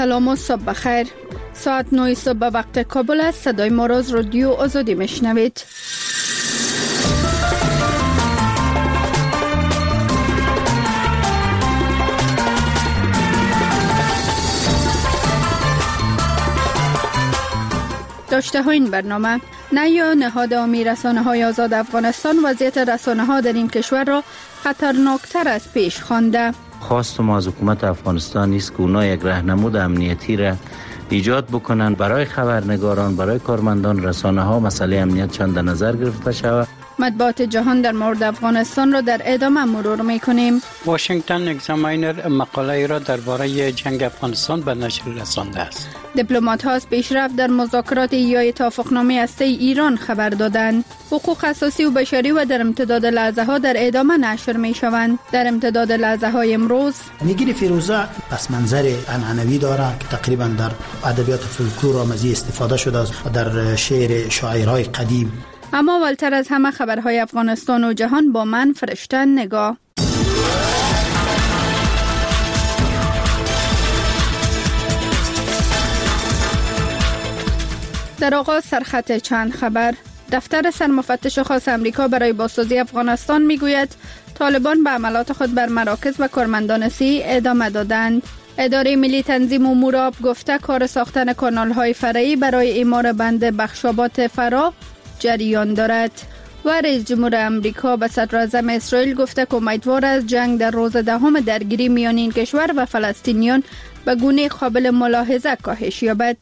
سلام و صبح بخیر. ساعت 9 صبح به وقت کابل است. صدای ما را از رادیو آزادی میشنوید. داشته ها این برنامه: نیا نهاد عامی رسانه‌های آزاد افغانستان وضعیت رسانه‌ها در این کشور را خطرناکتر از پیش خوانده. خواست ما از حکومت افغانستان نیست که اونا یک راهنمود امنیتی را ایجاد بکنن برای خبرنگاران، برای کارمندان رسانه‌ها مسئله امنیتشان در نظر گرفته شود. مطبوعات جهان در مورد افغانستان را در ادامه مرور می‌کنیم. واشنگتن اگزاماینر مقاله را درباره جنگ افغانستان به نشر رسانده است. دیپلمات‌ها از پیشرفت در مذاکرات ایجاد توافقنامه هسته ایران خبر دادند. حقوق اساسی و بشری و در امتداد لحظه‌ها در ادامه نشر می‌شوند. در امتداد لحظه‌های امروز نیگیر فیروزه پس منظر عنعنوی داره که تقریبا در ادبیات فولکلور آمیزی استفاده شده است و در شعر شاعرای قدیم. اما اولتر از همه خبرهای افغانستان و جهان با من فرشته نگاه. در آغاز سرخط چند خبر. دفتر سرمفتش خاص امریکا برای بازسازی افغانستان میگوید طالبان به عملات خود بر مراکز و کارمندان سی ادامه دادند. اداره ملی تنظیم امور آب گفته کار ساختن کانال‌های فرعی برای اعمار بند بخشابات فرا جریان دارد. و رئیس جمهور امریکا به صدر اعظم اسرائیل گفته که امیدوار است جنگ در روز دهم درگیری میان این کشور و فلسطینیان به گونه قابل ملاحظه کاهش یابد.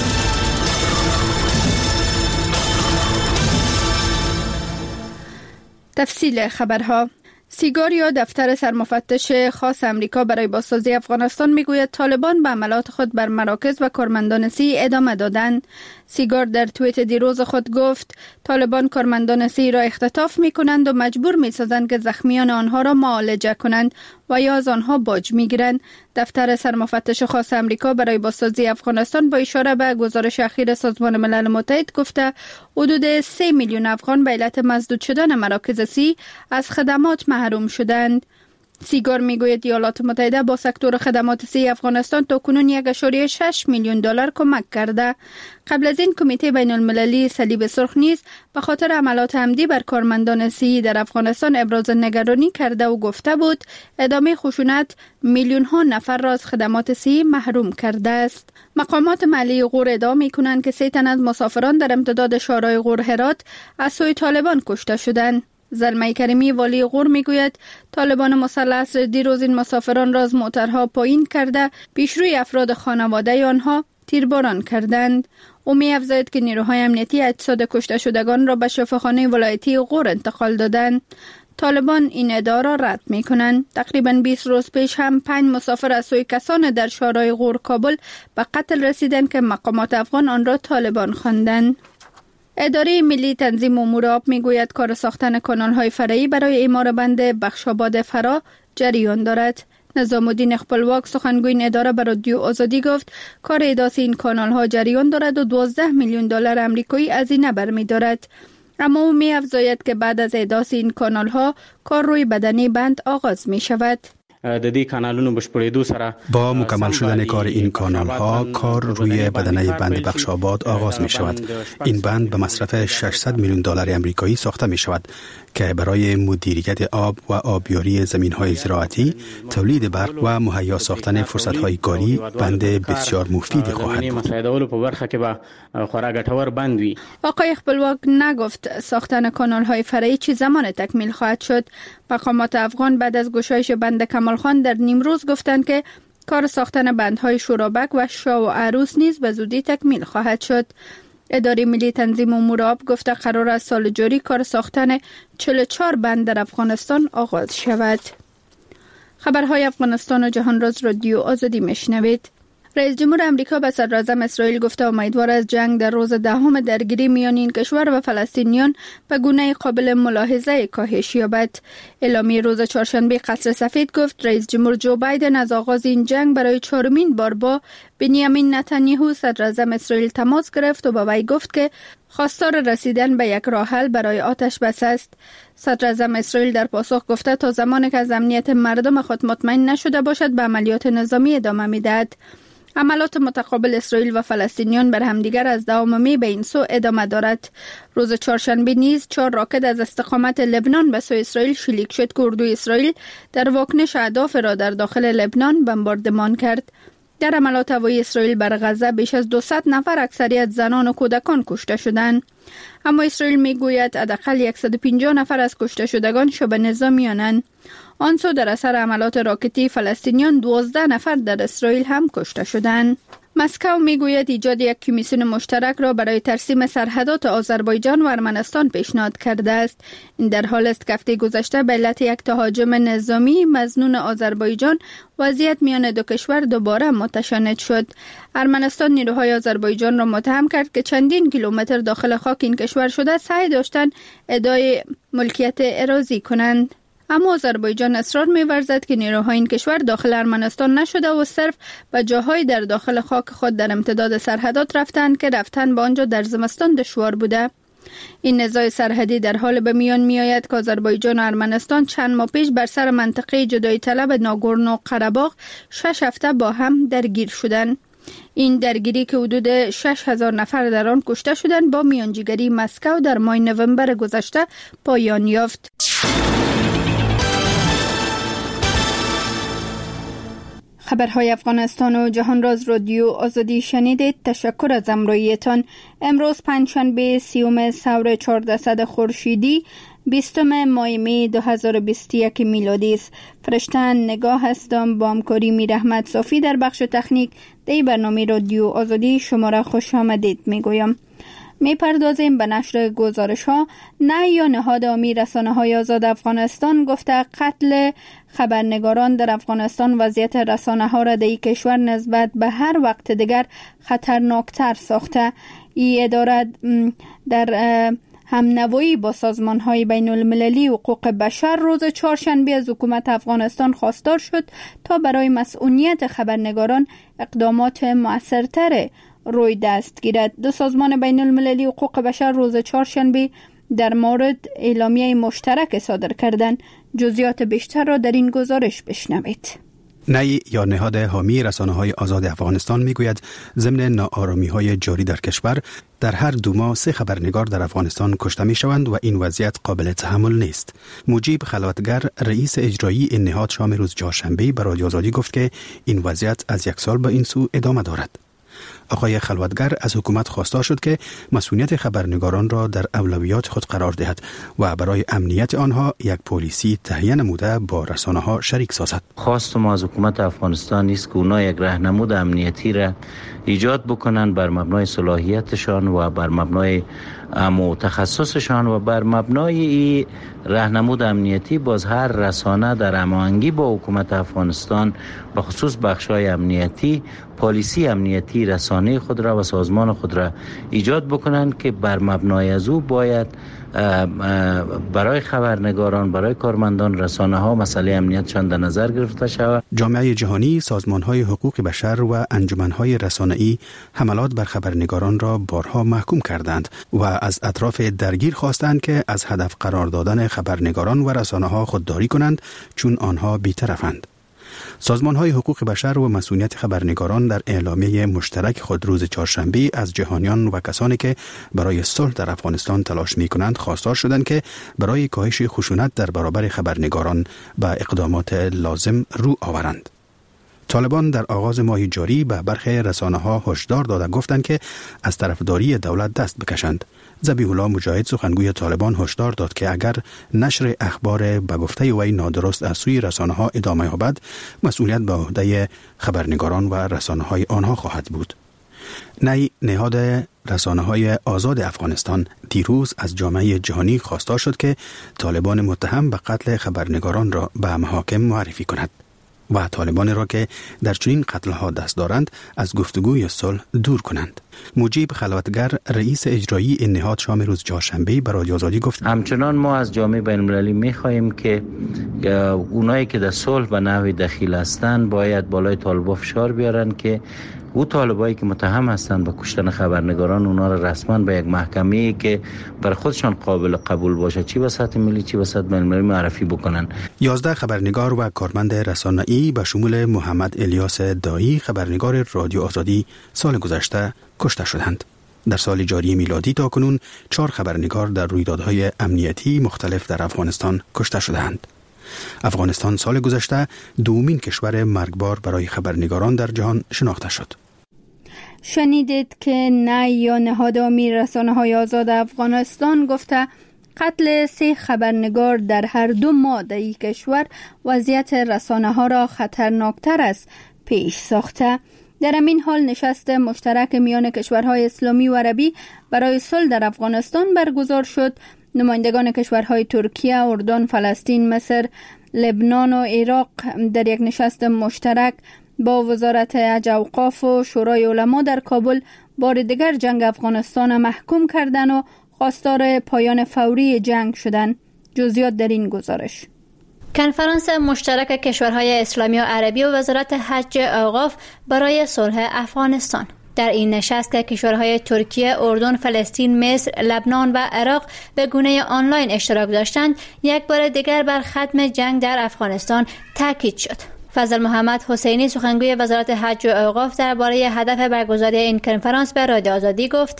تفصیل خبرها. سیگار یا دفتر سرمفتش خاص امریکا برای بازسازی افغانستان میگوید طالبان به عملات خود بر مراکز و کارمندان سی ادامه دادند. سیگار در توییت دیروز خود گفت طالبان کارمندان سی را اختطاف میکنند و مجبور میسازند که زخمیان آنها را معالجه کنند و یا از آنها باج میگیرند. دفتر سرمفتش خاص امریکا برای بازسازی افغانستان با اشاره به گزارش اخیر سازمان ملل متحد گفته حدود 3 میلیون افغان به علت مسدود شدن مراکز سی از خدمات محروم شدند. سیگار میگوید ایالات متحده با سکتور خدمات سی افغانستان تاکنون 1.6 میلیون دلار کمک کرده. قبل از این کمیته بین المللی صلیب سرخ نیز به خاطر عملات عمدی بر کارمندان سی در افغانستان ابراز نگرانی کرده و گفته بود ادامه خشونت میلیون ها نفر را از خدمات سی محروم کرده است. مقامات محلی غور ادعا میکنند که 3 تن از مسافران در امتداد شورای غور هرات از سوی طالبان کشته شدند. زلمه کریمی والی غور میگوید طالبان مسلح دیروز این مسافران را از موترها پایین کرده پیشروی افراد خانواده آنها تیرباران کردند. او می‌افزاید که نیروهای امنیتی اجساد کشته شدگان را به شفاخانه ولایتی غور انتقال دادند. طالبان این ادعا را رد می‌کنند. تقریباً 20 روز پیش هم 5 مسافر از سوی کسان در شورای غور کابل به قتل رسیدند که مقامات افغان آن را طالبان خواندند. اداره ملی تنظیم امور آب میگوید کار ساختن کانال‌های فرعی برای اعمار بند بخشاباد فرا جریان دارد. نظام الدین خپلواک سخنگوی این اداره به رادیو آزادی گفت کار احداث این کانال‌ها جریان دارد و 12 میلیون دلار آمریکایی هزینه برمی‌دارد. اما او می‌افزاید که بعد از احداث این کانال‌ها کار روی بدنه بند آغاز می‌شود. د دې کانالونو بشپړېدو سره با مکمل شدن کار این کانال ها کار روی بدنه بند بخشاباد آغاز می شود. این بند به مصرف 600 میلیون دلار آمریکایی ساخته می شود که برای مدیریت آب و آبیاری زمین های زراعتی، تولید برق و مهیا ساختن فرصت های کاری بند بسیار مفید خواهد بود. آقای خپلواک نگفت ساختن کانال های فرعی چه زمان تکمیل خواهد شد. مقامات افغان بعد از گشایش بند کمال خان در نیمروز گفتند که کار ساختن بندهای شورابک و شاه و عروس نیز به زودی تکمیل خواهد شد. اداره ملی تنظیم امور آب گفته قرار است سال جاری کار ساختن 44 بند در افغانستان آغاز شود. خبرهای افغانستان و جهان را از رادیو آزادی میشنوید. رئیس جمهور امریکا به صدر اعظم اسرائیل گفته امیدوار است جنگ در روز دهم درگیری میان این کشور و فلسطینیان به گونه قابل ملاحظه کاهش یابد. اعلامیه روز چهارشنبه قصر سفید گفت رئیس جمهور جو بایدن از آغاز این جنگ برای 4مین بار با بنیامین نتانیاهو صدر اعظم اسرائیل تماس گرفت و با وی گفت که خواستار رسیدن به یک راه حل برای آتش بس است. صدر اعظم اسرائیل در پاسخ گفته تا زمانی که از امنیت مردم خود مطمئن نشده باشد به عملیات نظامی ادامه میدهد. عملات متقابل اسرائیل و فلسطینیان بر همدیگر از دوام می به این سو ادامه دارد. روز چهارشنبه نیز 4 راکت از استقامت لبنان به سوی اسرائیل شلیک شد که اردوی اسرائیل در واکنش اهداف را در داخل لبنان بمباردمان کرد. در عملات هوایی اسرائیل بر غزه بیش از 200 نفر اکثریت زنان و کودکان کشته شدند. اما اسرائیل میگوید حداقل 150 نفر از کشته شدگان شبه نظامیانند. آن سو در اثر عملات راکتی فلسطینیان 12 نفر در اسرائیل هم کشته شدند. مسکو میگوید ایجاد یک کمیسیون مشترک را برای ترسیم سرحدات آذربایجان و ارمنستان پیشنهاد کرده است. این در حال است که هفته گذشته به علت یک تهاجم نظامی مظنون آذربایجان وضعیت میان دو کشور دوباره متشنج شد. ارمنستان نیروهای آذربایجان را متهم کرد که چندین کیلومتر داخل خاک این کشور شده سعی داشتند ادعای ملکیت اراضی کنند. اما آذربایجان اصرار می‌ورزد که نیروهای این کشور داخل ارمنستان نشده و صرف به جاهای در داخل خاک خود در امتداد سرحدات رفتند که رفتن به آنجا در زمستان دشوار بوده. این نزاع سرحدی در حال به میان می‌آید که آذربایجان و ارمنستان چند ماه پیش بر سر منطقه جدایی طلب ناگورنو قره‌باغ 6 هفته با هم درگیر شدند. این درگیری که حدود 6000 نفر در آن کشته شدند با میانجیگری مسکو در ماه نوامبر گذشته پایان یافت. خبرهای افغانستان و جهان راز رادیو آزادی شنیدید. تشکر از همراهیتان. امروز پنجشنبه 30 سور 1400 خورشیدی 20 ماه می 2021 میلادی است. فرشتن نگاه هستم با همکاری میر احمد صافی در بخش تکنیک. در برنامه رادیو آزادی شما را خوش آمدید میگویم. میپردازیم به نشر گزارش ها. نه یا نهاد عامی رسانه های آزاد افغانستان گفته قتل خبرنگاران در افغانستان وضعیت رسانه ها را در این کشور نسبت به هر وقت دیگر خطرناکتر ساخته. این اداره در همنوایی با سازمان های بین المللی حقوق بشر روز چهارشنبه از حکومت افغانستان خواستار شد تا برای مسئولیت خبرنگاران اقدامات مؤثرتر روی دست گیرد. دو سازمان بین المللی حقوق بشر روز چهارشنبه در مورد اعلامیه مشترک صادر کردند. جزئیات بیشتر را در این گزارش بشنوید. نی یا نهاد حامی رسانه‌های آزاد افغانستان میگوید ضمن ناآرامی‌های جاری در کشور در هر 2 ماه 3 خبرنگار در افغانستان کشته می‌شوند و این وضعیت قابل تحمل نیست. مجیب خلوتگر رئیس اجرایی این نهاد شام روز چهارشنبه به رادیو آزادی گفت که این وضعیت از 1 سال به این سو ادامه دارد. آقای خلوتگر از حکومت خواستار شد که مسئولیت خبرنگاران را در اولویات خود قرار دهد و برای امنیت آنها یک پلیسی تهیه نموده با رسانه‌ها شریک سازد. خواست ما از حکومت افغانستان است که اونا یک راهنمود امنیتی را ایجاد بکنن بر مبنای صلاحیتشان و بر مبنای تخصصشان و بر مبنای راهنمود امنیتی باز هر رسانه در هماهنگی با حکومت افغانستان به خصوص بخش‌های امنیتی پالیسی امنیتی رسانه خود را و سازمان خود را ایجاد بکنند که بر مبنای از او باید برای خبرنگاران برای کارمندان رسانه ها مسئله امنیتشان در نظر گرفته شود. جامعه جهانی، سازمان های حقوق بشر و انجمن های رسانه‌ای حملات بر خبرنگاران را بارها محکوم کردند و از اطراف درگیر خواستند که از هدف قرار دادن خبرنگاران و رسانه ها خودداری کنند چون آنها بی‌طرفند. سازمان‌های حقوق بشر و مسئولیت خبرنگاران در اعلامیه مشترک خود روز چهارشنبه از جهانیان و کسانی که برای صلح در افغانستان تلاش می‌کنند خواستار شدند که برای کاهش خشونت در برابر خبرنگاران به اقدامات لازم رو آورند. طالبان در آغاز ماه جاری به برخی رسانه‌ها هشدار داده گفتند که از طرفداری دولت دست بکشند. ذبیح الله مجاهد سخنگوی طالبان هشدار داد که اگر نشر اخبار به گفته وی نادرست از سوی رسانه‌ها ادامه یابد مسئولیت به عهده خبرنگاران و رسانه‌های آنها خواهد بود. نی نهاد رسانه‌های آزاد افغانستان دیروز از جامعه جهانی خواستار شد که طالبان متهم به قتل خبرنگاران را به محاکم معرفی کند و طالبان را که در چنین قتل‌ها دست دارند از گفتگوی صلح دور کنند. مجیب خلوتگر رئیس اجرایی این نهاد شام روز چهارشنبه به رادیو آزادی گفت همچنان ما از جامعه بین‌المللی می‌خواهیم که اونایی که در صلح و نحو دخیل هستند باید بالای طالبان فشار بیارن که او طالبایی که متهم هستند به کشتن خبرنگاران اونا را رسما به یک محکمه‌ای که بر خودشان قابل قبول باشه، چی به سطح ملی چی به سطح بین‌المللی، معرفی بکنن. 11 خبرنگار و کارمند رسانه‌ای به شمول محمد الیاس دایی خبرنگار رادیو آزادی سال گذشته کشته شدند. در سال جاری میلادی تاکنون 4 خبرنگار در رویدادهای امنیتی مختلف در افغانستان کشته شدند. افغانستان سال گذشته دومین کشور مرگبار برای خبرنگاران در جهان شناخته شد. شنیدید که نه یا نهاد امیر رسانه‌های آزاد افغانستان گفته قتل 3 خبرنگار در هر 2 ماه در این کشور وضعیت رسانه‌ها را خطرناکتر است پیش ساخته. در همین حال نشست مشترک میان کشورهای اسلامی و عربی برای صلح در افغانستان برگزار شد. نمایندگان کشورهای ترکیه، اردن، فلسطین، مصر، لبنان و عراق در یک نشست مشترک با وزارت حج اوقاف و شورای علما در کابل بار دیگر جنگ افغانستان محکوم کردند و خواستار پایان فوری جنگ شدند. جزئیات در این گزارش. کنفرانس مشترک کشورهای اسلامی و عربی و وزارت حج اوقاف برای صلح افغانستان. در این نشست که کشورهای ترکیه، اردن، فلسطین، مصر، لبنان و عراق به گونه آنلاین اشتراک داشتند، یک بار دیگر بر ختم جنگ در افغانستان تاکید شد. فضل محمد حسینی سخنگوی وزارت حج و اوقاف درباره هدف برگزاری این کنفرانس به رادیو آزادی گفت: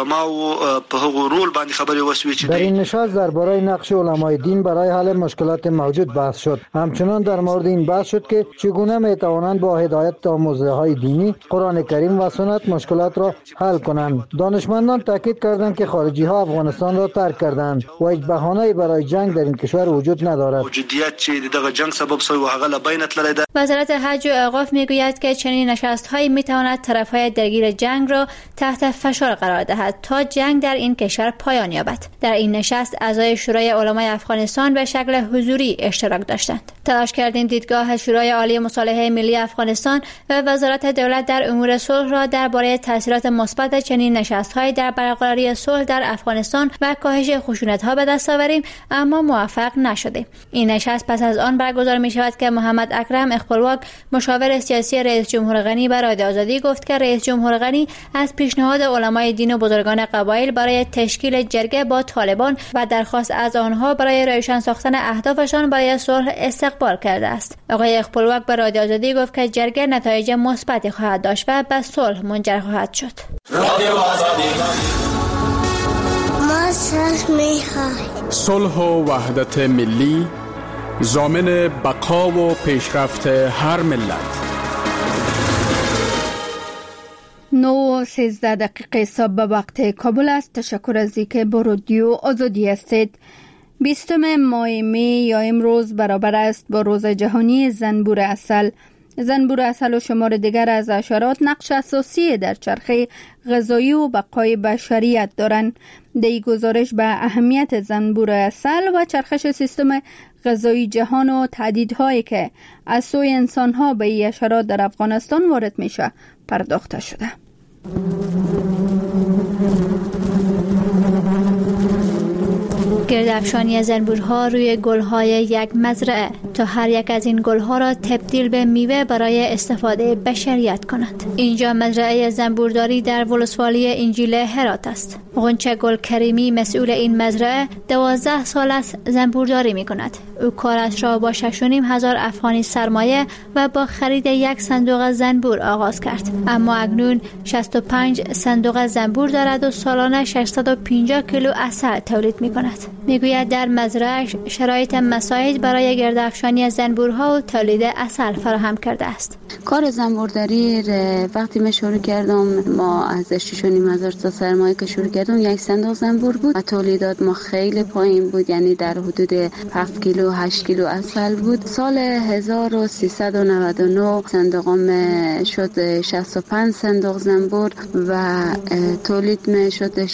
در این نشست درباره نقش علمای دین برای حل مشکلات موجود بحث شد. همچنان در مورد این بحث شد که چگونه میتوانند با هدایت آموزه‌های دینی، قرآن کریم و سنت مشکلات را حل کنند. دانشمندان تاکید کردند که خارجی ها افغانستان را ترک کردند و هیچ بهانه‌ای برای جنگ در این کشور وجود ندارد. وزارت حج و اوقاف میگوید که چنین نشست‌هایی میتواند طرف‌های درگیر جنگ را تحت فشار قرار دهد تا جنگ در این کشور پایان یابد. در این نشست اعضای شورای علمای افغانستان به شکل حضوری اشتراک داشتند. تلاش کردیم دیدگاه شورای عالی مصالحه ملی افغانستان و وزارت دولت در امور صلح را درباره تاثیرات مثبت چنین نشست‌هایی در برقراری صلح در افغانستان و کاهش خشونت‌ها به دست آوریم، اما موفق نشدیم. این نشست پس از آن برگزار می‌شود که محمد اکرم اقبالواک مشاور سیاسی رئیس جمهور غنی به رادیو آزادی گفت که رئیس جمهور غنی از پیشنهاد علمای دین و بزرگان قبایل برای تشکیل جرگه با طالبان و درخواست از آنها برای روشن ساختن اهدافشان برای صلح استقبال کرده است. آقای اقبالواک به رادیو آزادی گفت که جرگه نتایج مثبتی خواهد داشت و به صلح منجر خواهد شد. رادیو آزادی ما صلح می‌خواهیم. صلح و وحدت ملی ضامن بقا و پیشرفت هر ملت. 9:13 صبح به وقت کابل است. تشکر از اینکه با رادیو آزادی هستید. 20 ماه می یا امروز برابر است با روز جهانی زنبور عسل. زنبور عسل و شمار دیگر از حشرات نقش اساسی در چرخه غذایی و بقای بشریت دارند. در این گزارش به اهمیت زنبور عسل و چرخش سیستم غذایی جهان و تهدیدهایی که از سوی انسان‌ها به این حشرات در افغانستان وارد میشه پرداخته شده. گردافشانی زنبورها روی گل‌های یک مزرعه تا هر یک از این گل‌ها را تبدیل به میوه برای استفاده بشریت کند. اینجا مزرعه زنبورداری در ولسوالی انجیل هرات است. غنچه گل کریمی مسئول این مزرعه 12 سال است زنبورداری می‌کند. او کارش را با 6,500 افغانی سرمایه و با خرید 1 صندوق زنبور آغاز کرد. اما اکنون 65 صندوق زنبور دارد و سالانه 650 کیلو عسل تولید می‌کند. میگوید در مزرعه‌اش شرایط مساعد برای گردافشانی زنبورها و تولید عسل فراهم کرده است. کار زنبورداری وقتی من شروع کردم، ما از 6,500 تا سرمایه که شروع کردم 1 صندوق زنبور بود و تولیدات ما خیلی پایین بود، یعنی در حدود 7 کیلو 8 کیلو عسل بود. سال 1399 صندوقم شد 65 صندوق زنبور و تولید می شد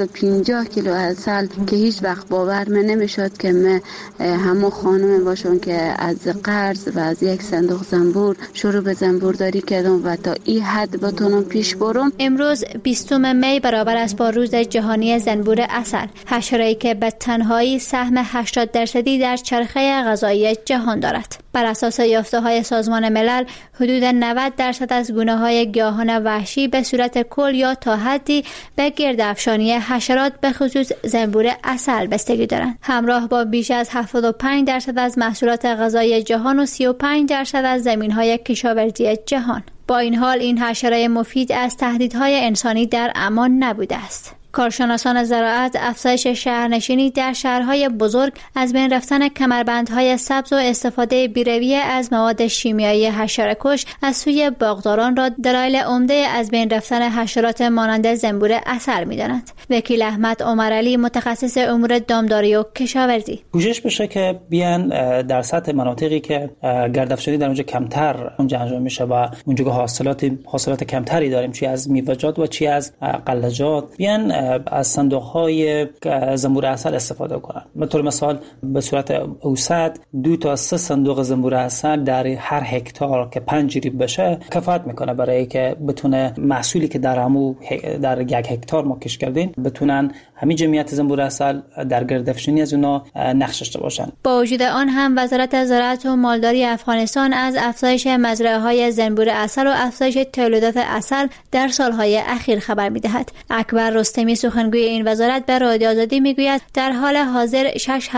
650 کیلو عسل که هیچ وقت باور من نمیشد که من همه خانم باشم که که از قرض و از یک صندوق زنبور شروع به زنبورداری کردم و تا این حد بتونم پیش برم. امروز 20 می برابر است با روز جهانی زنبور عسل، حشره‌ای که به تنهایی سهم 80% در چرخه غذایی جهان دارد. بر اساس یافته‌های سازمان ملل، حدود 90% از گونه‌های گیاهان وحشی به صورت کل یا تا حدی به گردافشانی حشرات به خصوص زنبور عسل بستگی دارند، همراه با بیش از 75% از محصولات غذایی جهان و 35% از زمین‌های کشاورزی جهان. با این حال این حشره مفید از تهدیدهای انسانی در امان نبوده است. کارشناسان زراعت افزایش شهرنشینی در شهرهای بزرگ، از بین رفتن کمربندهای سبز و استفاده بی‌رویه از مواد شیمیایی حشره‌کش از سوی باغداران را دلایل عمده از بین رفتن حشرات مانند زنبور عسل می‌دانند. وکیل احمد عمرعلی، متخصص امور دامداری و کشاورزی: کوشش بشه که بیان در سطح مناطقی که گردافشانی در اونجا کمتر اونجا انجام میشه و اونجا حاصلات کمتری داریم، چی از میوه‌جات و چی از غلجات، بیان از صندوق‌های زنبور عسل استفاده کنن. مثل مثال به صورت اوسط 2 تا 3 صندوق زنبور عسل در هر هکتار که 5 ریب بشه کفایت میکنه برای که بتونه محصولی که در یک هکتار ما کش کردیم بتونن همین جمعیت زنبور عسل در گردافشانی از اونا نقش داشته باشن. با وجود آن هم وزارت زراعت و مالداری افغانستان از افزایش مزرعه‌های زنبور عسل و افزایش تولیدات عسل در سالهای اخیر خبر می‌دهد. اکبر رستمی، سخنگوی این وزارت، به رادیو آزادی میگوید در حال حاضر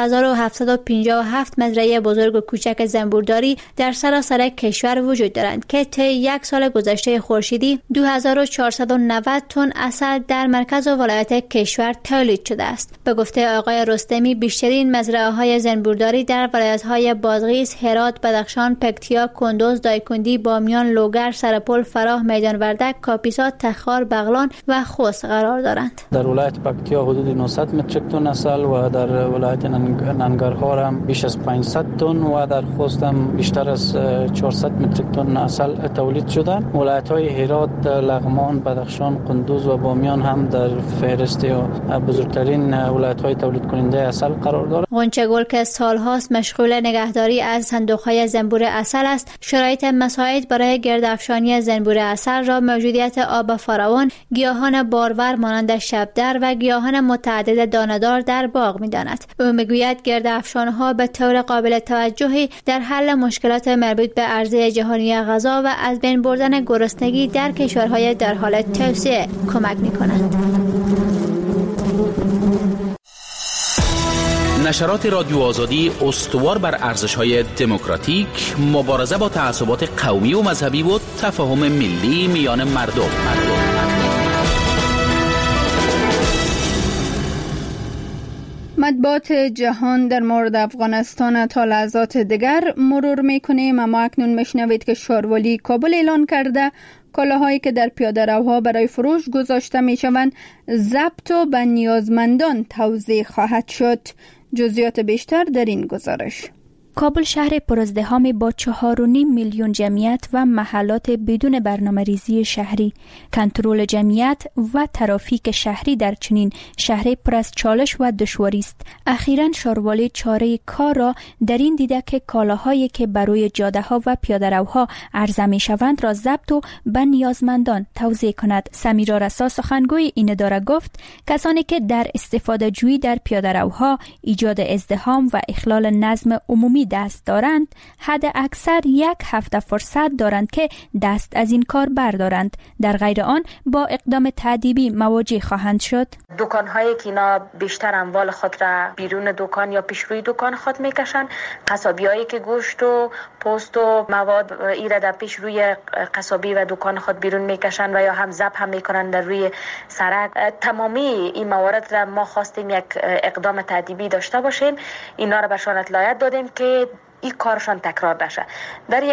6757 مزرعه بزرگ و کوچک زنبورداری در سراسر کشور وجود دارند که طی یک سال گذشته خورشیدی 2490 تن عسل در مرکز و ولایت کشور تولید شده است. به گفته آقای رستمی، بیشترین مزرعه‌های زنبورداری در ولایت‌های بادغیس، هرات، بدخشان، پکتیا، کندوز، دایکندی، بامیان، لوگر، سرپل، فراه، میدان وردک، کاپیسا، تخار، بغلان و خوست قرار دارند. در ولایت پکتیا حدود 900 متریک تن عسل و در ولایت ننگرهار هم بیش از 500 تن و در خوست هم بیشتر از 400 متریک تن عسل تولید شده. ولایت‌های هرات، لغمان، بدخشان، کندوز و بامیان هم در فهرست بزرگترین ولایت‌های تولید کننده عسل قرار دارد. غنچه گل که سال‌هاست مشغول نگهداری از صندوق‌های زنبور عسل است، شرایط مساعد برای گردافشانی زنبور عسل را موجودیت آب فراوان، گیاهان بارور مانند شبدر و گیاهان متعدد دانه‌دار در باغ می‌داند. او می‌گوید گردافشان‌ها به طور قابل توجهی در حل مشکلات مربوط به عرضه جهانی غذا و از بین بردن گرسنگی در کشورهای در حال توسعه کمک می‌کنند. نشرات رادیو آزادی استوار بر ارزش‌های دموکراتیک، مبارزه با تعصبات قومی و مذهبی و تفاهم ملی میان مردم. مطبوعات جهان در مورد افغانستان تا لحظات دیگر مرور میکنیم، اما اکنون میشنوید که شاروالی کابل اعلان کرده کالاهایی که در پیاده روها برای فروش گذاشته میشوند ضبط و به نیازمندان توزیع خواهد شد. جزئیات بیشتر در این گزارش. کابل شهر پرازدحام با 4.5 میلیون جمعیت و محلات بدون برنامه‌ریزی شهری، کنترل جمعیت و ترافیک شهری در چنین شهری پر از چالش و دشواری است. اخیراً شاروالی چاره کار را در این دیده که کالاهایی که بروی جاده‌ها و پیاده‌روها عرضه می‌شوند را ضبط و به نیازمندان توزیع کند. سمیرا رسا، سخنگوی این اداره، گفت کسانی که در استفاده جویی در پیاده‌روها، ایجاد ازدحام و اخلال نظم عمومی دست دارند، حد اکثر 1 هفته فرصت دارند که دست از این کار بردارند. در غیر آن با اقدام تأدیبی مواجه خواهند شد. دکان‌هایی که اینا بیشتر اموال خود را بیرون دکان یا پیش روی دکان خود میکشن، قصابیایی که گوشت و پوست و مواد ایره در پیش روی قصابی و دکان خود بیرون میکشن و یا هم ذبح هم میکنن در روی سرک، تمامی این موارد را ما خواستیم یک اقدام تأدیبی داشته باشیم. اینا را به شان اطلاعیت دادیم که این کارشان تکرار نشه. در یک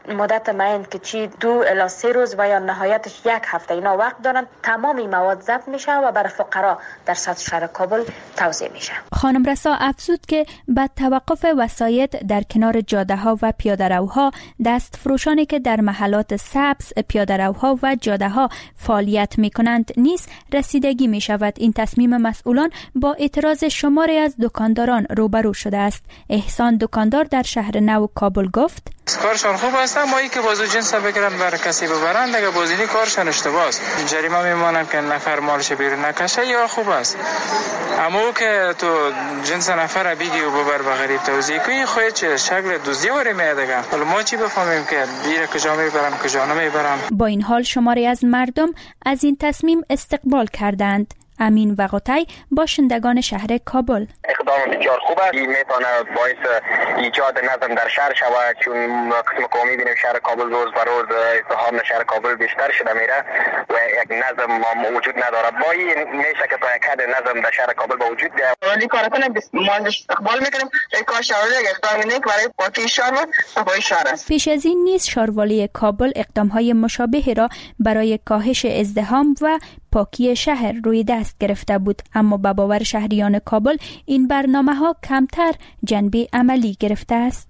مدت معین که چی 2 الی 3 روز و یا نهایتش 1 هفته اینا وقت دارن، تمام این مواد ضبط میشه و برای فقرا در سطح شهر کابل توزیع میشه. خانم رسا افزود که بعد توقف وسایط در کنار جاده‌ها و پیاده‌روها، دستفروشانی که در محلات سبز، پیاده‌روها و جاده‌ها فعالیت می‌کنند نیز رسیدگی می‌شود. این تصمیم مسئولان با اعتراض شماری از دکانداران روبرو شده است. احسان دکاندار در شهر نو کابل گفت: کارشان خوب است، اما ای که بازو جنس بگیرن برای کسی ببرند، اگه بازینی کارشان اشتباه است. جریمه میمانند که نفر مالش بیرون نکشه یا خوب است، اما او که تو جنس نفر بگی و ببر به غریب توزیع کنی، خودت شکل دزدی وری میادگه. حالا ما چی بفهمیم که دیره کجا میبرن کجا نمیبرن؟ با این حال شماری از مردم از این تصمیم استقبال کردند. امین وقتی باشندگان شهر کابل: اقدام بسیار خوب است، این میتونه باعث ایجاد نظم در شهر شود، چون قسم که میبینیم شهر کابل روز به روز ازدحام شهر کابل بیشتر شده میره و یک نظم موجود نداره. با این میشه که تا یک حد نظم در شهر کابل به وجود بیاید. ولی کارکنان ما استقبال میکنیم این کار شهرداری اقدام نیک برای پاکی شهر و صفای شهر است. پیش از این نیز شهروالی کابل اقدام‌های مشابهی را برای کاهش ازدحام و پاکی شهر روی دست گرفته بود، اما به باور شهریان کابل این برنامه‌ها کمتر جنبه عملی گرفته است.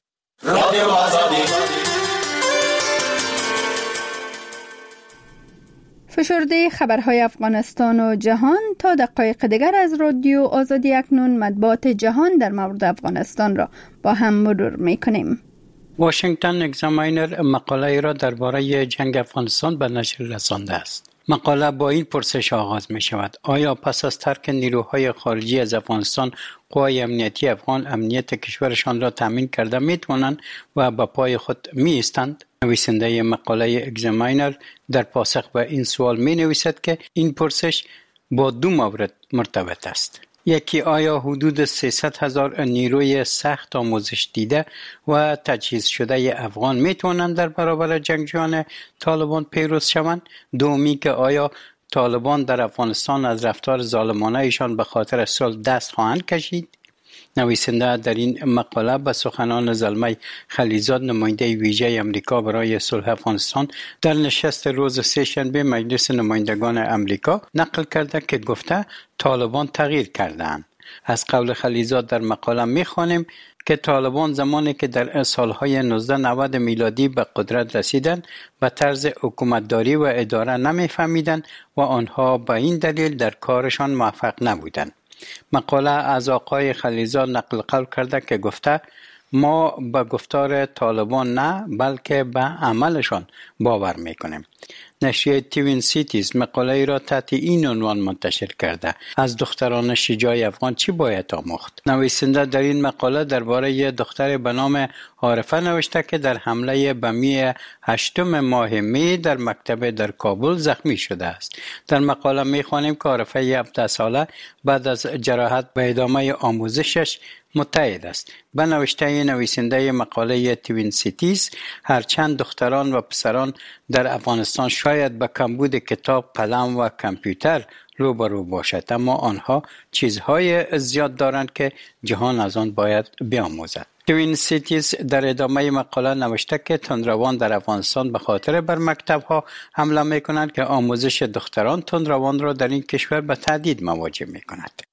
فشرده خبرهای افغانستان و جهان تا دقایق دیگر از رادیو آزادی اکنون مطبوعات جهان در مورد افغانستان را با هم مرور می‌کنیم. واشنگتن اگزاماینر مقاله را درباره جنگ افغانستان به نشر رسانده است. مقاله با این پرسش آغاز می شود: آیا پس از ترک نیروهای خارجی از افغانستان، قوای امنیتی افغان امنیت کشورشان را تامین کرده می توانند و به پای خود می ایستند؟ نویسنده مقاله اگزاماینر در پاسخ به این سوال می نویسد که این پرسش با 2 مورد مرتبط است. یکی، آیا حدود 300,000 نیروی سخت آموزش دیده و تجهیز شده افغان می توانند در برابر جنگجویان طالبان پیروز شوند؟ دومی که آیا طالبان در افغانستان از رفتار ظالمانه ایشان به خاطر صلح دست خواهند کشید؟ نویسنده در این مقاله به سخنان زلمه خلیزاد، نماینده ویژه امریکا برای صلح افغانستان، در نشست روز سه‌شنبه مجلس نمایندگان امریکا نقل کرده که گفته طالبان تغییر کردند. از قول خلیزاد در مقاله می‌خوانیم که طالبان زمانی که در سالهای 1990 میلادی به قدرت رسیدند به طرز حکومتداری و اداره نمی‌فهمیدند و آنها به این دلیل در کارشان موفق نبودند. مقاله از آقای خلیزاد نقل قول کرده که گفته ما به گفتار طالبان نه بلکه به عملشان باور میکنیم. نشریه توین سیتیز مقاله را تحت این عنوان منتشر کرده: از دختران شجاع افغان چی باید آموخت؟ نویسنده در این مقاله درباره دختر به نام عارفه نوشته که در حمله بمی 8 ماه می در مکتب در کابل زخمی شده است. در مقاله می‌خوانیم که عارفه 17 ساله بعد از جراحت به ادامه آموزشش متعهد است. به نوشته نویسنده مقاله توین سیتیز، هرچند دختران و پسران در افغانستان شاید به کمبود کتاب، قلم و کامپیوتر روبرو باشد، اما آنها چیزهای زیاد دارند که جهان از آن باید بیاموزد. توین سیتیز در ادامه مقاله نوشته که تندروان در افغانستان به خاطر بر مکتب‌ها حمله می‌کنند که آموزش دختران تندروان را در این کشور به تهدید مواجه می‌کند.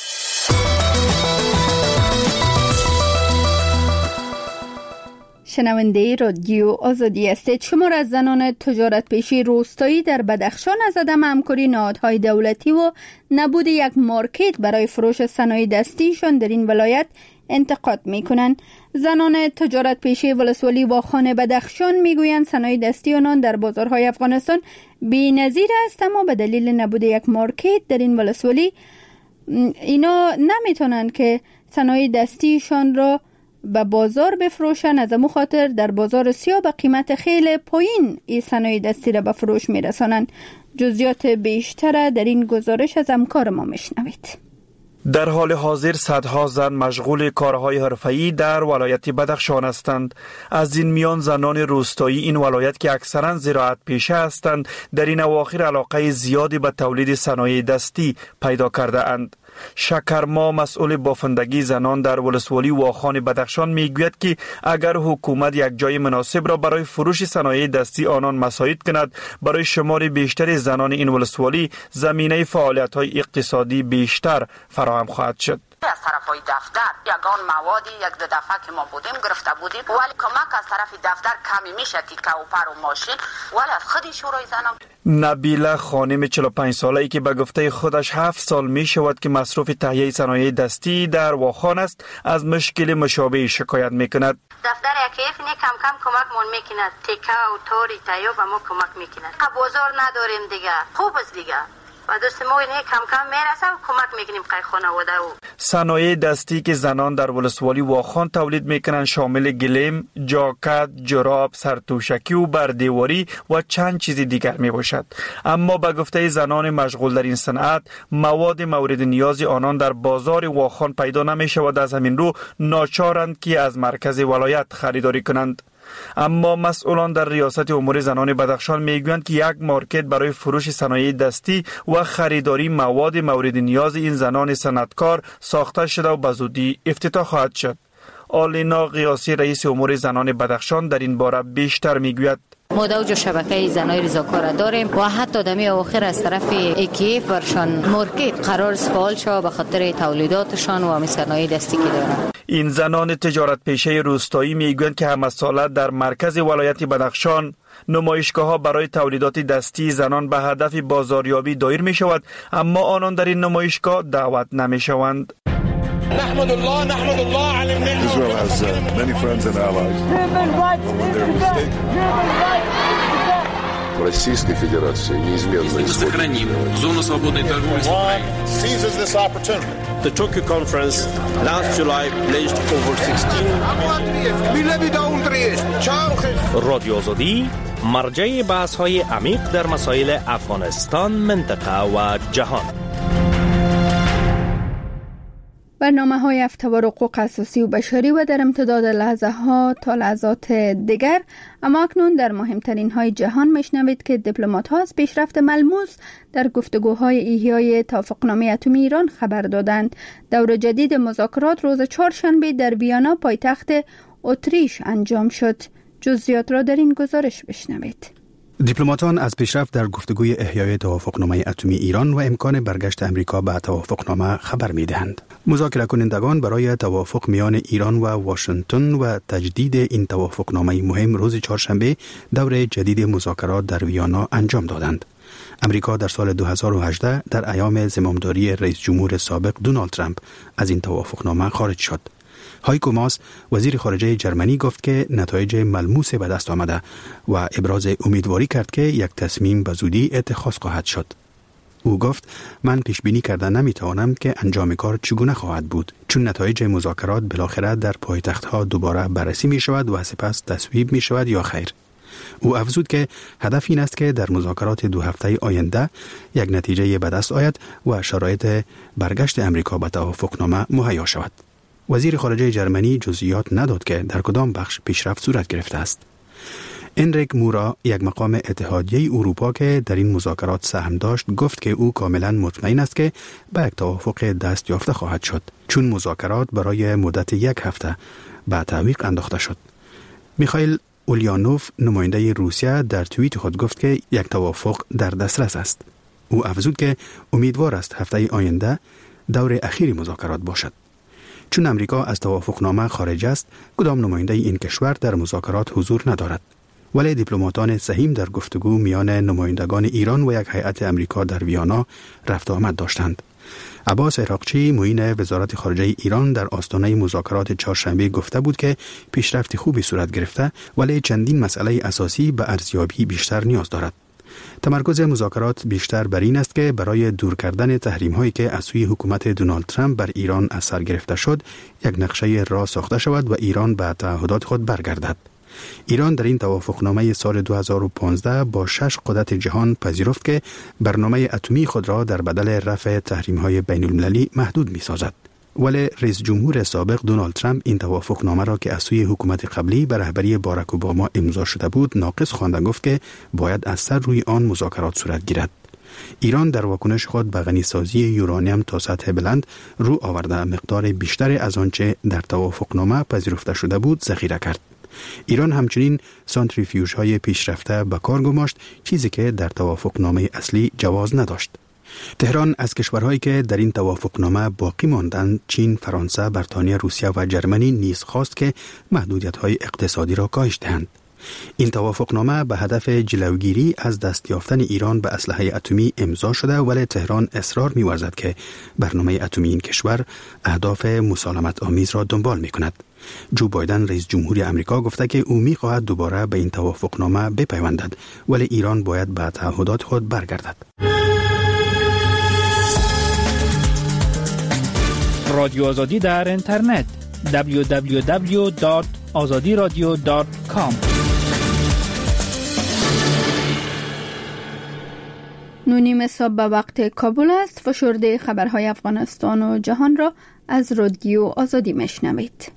شنونده رادیو آزادی هستید. شمار از زنان تجارت پیشی روستایی در بدخشان از عدم همکاری نهادهای دولتی و نبود یک مارکت برای فروش صنایع دستیشان در این ولایت انتقاد می‌کنند. زنان تجارت پیشی ولسوالی واخان بدخشان میگویند صنایع دستی آنان در بازارهای افغانستان بی‌نظیر است، اما به دلیل نبود یک مارکت در این ولسوالی اینا نمیتونند که صنایع دستیشان را به بازار بفروشن. از امو خاطر در بازار سیاه به قیمت خیلی پایین این صنایع دستی را به فروش میرسانند. جزئیات بیشتر در این گزارش از همکار ما میشنوید. در حال حاضر صدها زن مشغول کارهای حرفه‌ای در ولایت بدخشان هستند. از این میان زنان روستایی این ولایت که اکثرا زراعت پیشه هستند در این اواخر علاقه زیادی به تولید صنایع دستی پیدا کرده اند. شکرما مسئول بافندگی زنان در ولسوالی واخان بدخشان میگوید که اگر حکومت یک جای مناسب را برای فروش صنایع دستی آنان مساعد کند، برای شمار بیشتر زنان این ولسوالی زمینه فعالیت‌های اقتصادی بیشتر فراهم خواهد شد. از طرفای دفتر یگان موادی یک دو دفعه که ما بودیم گرفته بودیم، ولی کمک از طرف دفتر کمی میشه تیکه و پر و ماشین، ولی از خود شورای زنان. نبیله خانم 45 ساله‌ای که به گفته خودش 7 سال می شود که مصروف تهیه صنایع دستی در واخان است، از مشکل مشابه شکایت می کند. دفتر یکیف نه کم کم کمک مون میکند، تیکه و توری تایو به ما کمک میکند. بازار نداریم دیگه، خوب است دیگه. و دست ما اینه کم کم میرسه و کمک میکنیم قای خانواده و صنایع دستی که زنان در ولسوالی واخان تولید میکنن شامل گلیم، جاکت، جراب، سرتوشکی و بردیواری و چند چیز دیگر میباشد. اما به گفته زنان مشغول در این صنعت، مواد مورد نیاز آنان در بازار واخان پیدا نمیشود، از همین رو ناچارند که از مرکز ولایت خریداری کنند. اما مسئولان در ریاست امور زنان بدخشان میگویند که یک مارکت برای فروش صنایع دستی و خریداری مواد مورد نیاز این زنان صنعتکار ساخته شده و به زودی افتتاح خواهد شد. آلینا قیاسی رئیس امور زنان بدخشان در این باره بیشتر میگوید. ما دوج شبکه زنای رضاکار داریم و حتی دمی آخر از طرف اکیف برشان مارکت قرار فعال شود به خاطر تولیداتشان و صنایع دستی که دارند. این زنان تجارت پیشه روستایی میگویند که همه ساله در مرکز ولایت بدخشان نمایشگاه‌ها برای تولیدات دستی زنان به هدف بازاریابی دایر می شود، اما آنان در این نمایشگاه دعوت نمی شوند. نحمد الله على النعمة. Israel has many friends and allies. When they're mistaken. Российской Федерации неизменно сохраним зону свободной торговли. Seizes this opportunity. The Tokyo conference last July pledged over 16 رادیو آزادی مرجع بحث‌های عمیق در مسائل افغانستان، منطقه و جهان. برنامه‌های افتوار حقوق اساسی و بشری و در امتداد لحظه ها تا لحظات دیگر. اما اکنون در مهمترین های جهان میشنوید که دیپلمات ها از پیشرفت ملموس در گفتگوهای احیای توافقنامه اتمی ایران خبر دادند. دور جدید مذاکرات روز چهارشنبه در ویانا پایتخت اتریش انجام شد. جزئیات را در این گزارش بشنوید. دیپلماتان از پیشرفت در گفتگوی احیای توافقنامه اتمی ایران و امکان برگشت امریکا به توافقنامه خبر می‌دهند. مذاکره کنندگان برای توافق میان ایران و واشنگتن و تجدید این توافقنامه مهم روز چهارشنبه دور جدید مذاکرات در ویانا انجام دادند. امریکا در سال 2018 در ایام زمامداری رئیس جمهور سابق دونالد ترامپ از این توافقنامه خارج شد. هایکو ماس وزیر خارجه جرمنی گفت که نتایج ملموس به دست آمده و ابراز امیدواری کرد که یک تصمیم به زودی اتخاذ خواهد شد. او گفت من پیش بینی کرده نمیتوانم که انجام کار چگونه خواهد بود، چون نتایج مذاکرات بالاخره در پایتخت‌ها دوباره بررسی می شود و سپس تصویب می شود یا خیر. او افزود که هدف این است که در مذاکرات 2 هفته آینده یک نتیجه به دست آید و شرایط برگشت امریکا به توافقنامه مهیا شود. وزیر خارجه جرمنی جزئیات نداد که در کدام بخش پیشرفت صورت گرفته است. انریک مورا، یک مقام اتحادیه اروپا که در این مذاکرات سهم داشت، گفت که او کاملا مطمئن است که به یک توافق دست یافته خواهد شد، چون مذاکرات برای مدت 1 هفته به تعویق انداخته شد. میخائیل اولیانوف، نماینده روسیه، در توییت خود گفت که یک توافق در دسترس است. او افزود که امیدوار است هفته آینده دور اخیر مذاکرات باشد. چون امریکا از توافقنامه خارج است، کدام نماینده این کشور در مذاکرات حضور ندارد. ولی دیپلماتان سهیم در گفتگو میان نمایندگان ایران و یک هیئت امریکا در ویانا رفت و آمد داشتند. عباس عراقچی، معین وزارت خارجه ایران، در آستانه مذاکرات چهارشنبه گفته بود که پیشرفت خوبی صورت گرفته، ولی چندین مسئله اساسی به ارزیابی بیشتر نیاز دارد. تمرکز مذاکرات بیشتر بر این است که برای دور کردن تحریم هایی که از سوی حکومت دونالد ترامپ بر ایران اثر گرفته شد، یک نقشه راه ساخته شود و ایران به تعهدات خود برگردد. ایران در این توافقنامه سال 2015 با 6 قدرت جهان پذیرفت که برنامه اتمی خود را در بدل رفع تحریم‌های بین‌المللی محدود می‌سازد. ولی رئیس جمهور سابق دونالد ترامپ این توافقنامه را که از سوی حکومت قبلی به رهبری باراک اوباما امضا شده بود ناقص خوانده، گفت که باید از سر روی آن مذاکرات صورت گیرد. ایران در واکنش خود به غنیسازی یورانیم تا سطح بلند رو آورده مقدار بیشتر از آنچه در توافقنامه پذیرفته شده بود ذخیره کرد. ایران همچنین سانتریفیوژهای پیشرفته به کار گماشت، چیزی که در توافقنامه اصلی جواز نداشت. تهران از کشورهایی که در این توافقنامه باقی ماندند، چین، فرانسه، بریتانیا، روسیه و جرمنی نیز خواست که محدودیت‌های اقتصادی را کاهش دهند. این توافقنامه به هدف جلوگیری از دست یافتن ایران به اسلحه اتمی امضا شده، ولی تهران اصرار می‌ورزد که برنامه اتمی این کشور اهداف مسالمت آمیز را دنبال می‌کند. جو بایدن رئیس جمهوری آمریکا گفته که او می‌خواهد دوباره به این توافقنامه بپیوندد، ولی ایران باید به تعهدات خود برگردد. رادیو آزادی در اینترنت www.azadiradio.com 9:30 صبح به وقت کابل است. فشرده خبرهای افغانستان و جهان را از رادیو آزادی میشنوید.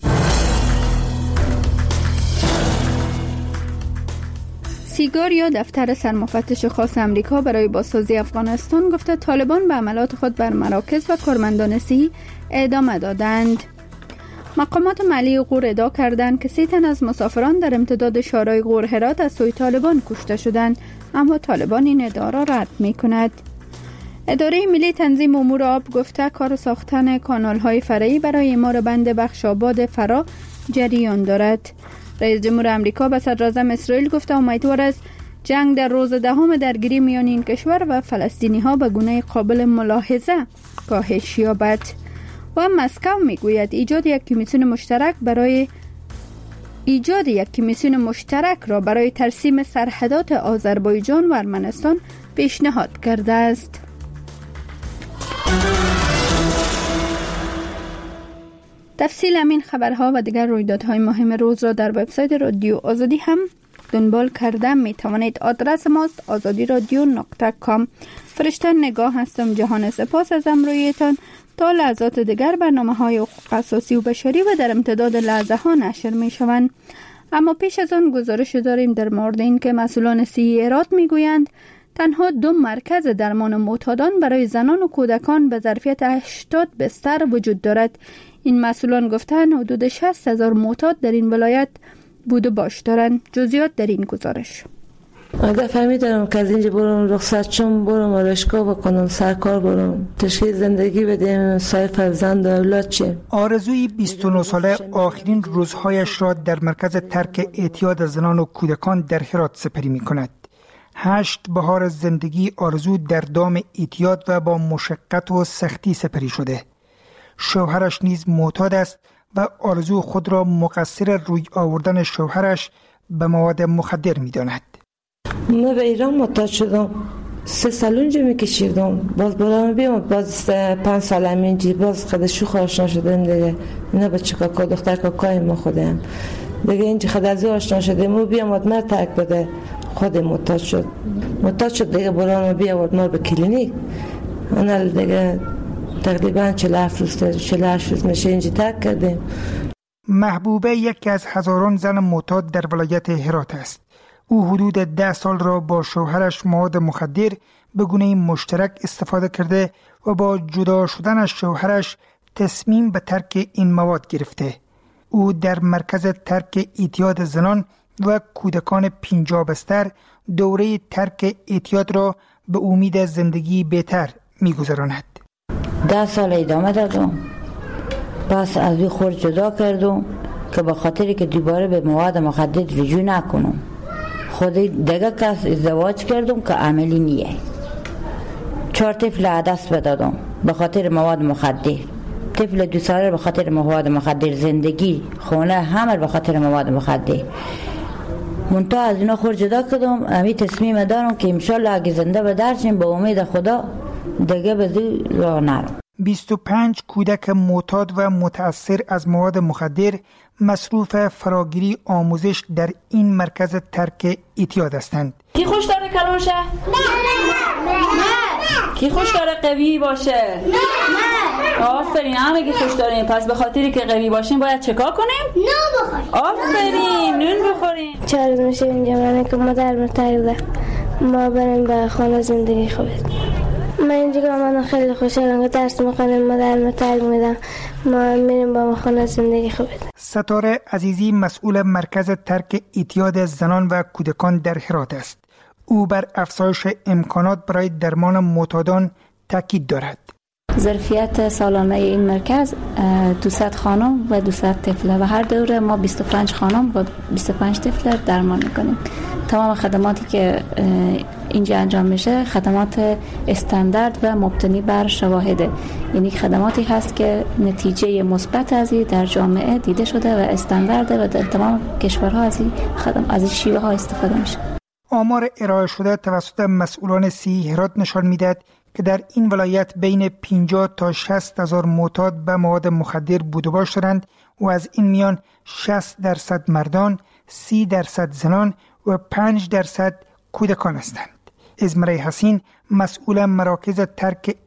سیگار یا دفتر سرمفتش خاص امریکا برای بازسازی افغانستان گفته طالبان به عملات خود بر مراکز و کارمندان صحی ادامه دادند. مقامات محلی غور ادعا کردند که 3 تن از مسافران در امتداد شارع غور هرات از سوی طالبان کشته شدند، اما طالبان این ادعا را رد می‌کند. اداره ملی تنظیم امور آب گفته کار ساختن کانال‌های فرعی برای اعمار بند بخشاباد فرا جریان دارد. رئیس جمهور آمریکا به صدراعظم اسرائیل گفته امیدوار است جنگ در روز 10 درگیری میان این کشور و فلسطینی‌ها به گونه قابل ملاحظه کاهش یابد. و مسکو میگوید ایجاد یک کمیسیون مشترک را برای ترسیم سرحدات آذربایجان و ارمنستان پیشنهاد کرده است. تفصیل همین خبرها و دیگر رویدادهای مهم روز را در وبسایت رادیو آزادی هم دنبال کرده می توانید. آدرس ماست azadiradio.com. فرشته نگاه هستم. جهان سپاس از همراهیتان. تا لحظات دیگر برنامه‌های حقوق اساسی و بشری و در امتداد لحظه ها نشر می شوند. اما پیش از آن گزارش داریم در مورد این که مسئولان صحی هرات می گویند تنها 2 مرکز درمان معتادان برای زنان و کودکان به ظرفیت 80 بستر وجود دارد. این مسئولان گفتند حدود 60,000 معتاد در این ولایت بود و باش دارند. جزئیات در این گزارش. اگه فهمیدم که از اینجا برم رخصت شم، برم آرایشگاه بکنم، سرکار برم، تشکیل زندگی بدیم، سایه فرزند و اولاد چه. آرزوی 29 ساله آخرین روزهایش را در مرکز ترک اعتیاد زنان و کودکان در هرات سپری می کند. 8 بهار زندگی آرزو در دام اعتیاد و با مشقت و سختی سپری شده. شوهرش نیز معتاد است و آرزو خود را مقصر روی آوردن شوهرش به مواد مخدر می داند. من به ایران معتاد شدم، 3 سال اونجا میکشیدم، باز برام بیام، باز 5 سال همینجی، باز خود شوخ آشنا شدم دیگه. اینا بچه کاکا دختر کاکای ما خودم دیگه اینجا خود از او آشنا شدم و بیام مر ترک بده، خود معتاد شد دیگه. برام بیام مر به کلینیک، انا دیگه تقریبا 48 روز میشه اینجا ترک کردیم. محبوبه یکی از هزاران زن معتاد در ولایت هرات است. او حدود 10 سال را با شوهرش مواد مخدر به گونه مشترک استفاده کرده و با جدا شدن از شوهرش تصمیم به ترک این مواد گرفته. او در مرکز ترک اعتیاد زنان و کودکان 50 بستر دوره ترک اعتیاد را به امید زندگی بهتر می‌گذراند. 10 سال ادامه دادم، پس از او خود جدا کردم که به خاطری که دوباره به مواد مخدر رجوع نکنم. خود دیگه کس ازدواج کردم که عملی نیه. 4 طفل دست بدادم به خاطر مواد مخدر. طفل 2 ساله به خاطر مواد مخدر، زندگی خونه همه به خاطر مواد مخدر. منتها از اینا خود جدا کردم. امی تصمیم دارم که انشالله اگه زنده به درشیم به امید خدا دیگه به زی راه نرم. 25 کودک معتاد و متأثر از مواد مخدر مصروف فراگیری آموزش در این مرکز ترک اعتیاد هستند. کی خوش داره کلانشه؟ نه. کی خوش داره قوی باشه؟ نه. آفرین، همه کی خوش داریم. پس به خاطری که قوی باشیم باید چکار کنیم؟ نون بخوریم. آفرین، نون بخوریم. 4 روز میشه اینجا من که مادر متعهده ما بریم به خانه زندگی خوبه. من اینجا که من خیلی خوشحالم که درس میخونم، مادر متعهد میدم، ما میریم با خانه زندگی خوبه. ستاره عزیزی مسئول مرکز ترک اعتیاد زنان و کودکان در هرات است. او بر افزایش امکانات برای درمان معتادان تاکید دارد. ظرفیت سالانه این مرکز 200 خانم و 200 طفل و هر دوره ما 25 خانم و 25 طفل درمان میکنیم. تمام خدماتی که اینجا انجام میشه خدمات استاندارد و مبتنی بر شواهده، یعنی خدماتی هست که نتیجه مثبت از این در جامعه دیده شده و استاندارده و در تمام کشورها از این شیوه ها استفاده میشه. آمار ارائه شده توسط مسئولان صحی هرات نشان میدهد که در این ولایت بین 50 تا 60 هزار معتاد به مواد مخدر بود و باش دارند و از این میان 60% مردان، 30% زنان و 5% کودکان هستند. ازمره حسین مسئول مراکز ترک